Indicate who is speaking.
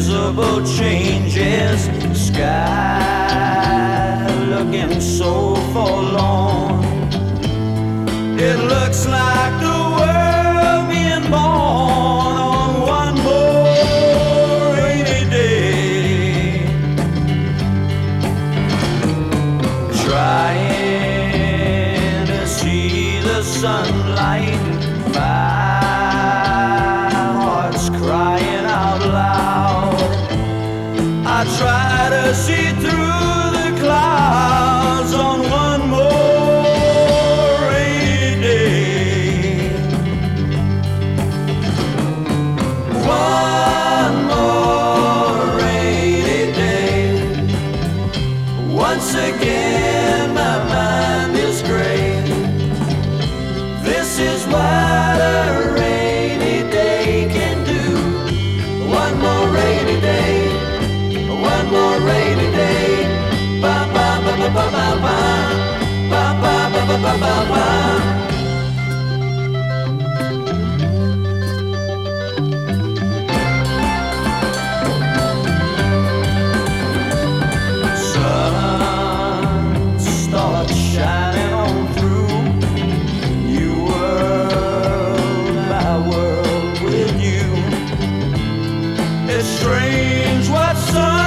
Speaker 1: invisible changes. The sky looking so forlorn. It looks like the world being born on one more rainy day. Trying to see the sunlight, my heart's crying out loud. I try to see through the clouds on one more rainy day. One more rainy day. Once again my mind is gray. This is what a rainy day can do. One more rainy day. One more rainy day. Ba ba ba ba ba ba ba. Ba ba ba ba ba ba ba. Sun starts shining on through. New world, my world with you. It's strange what sun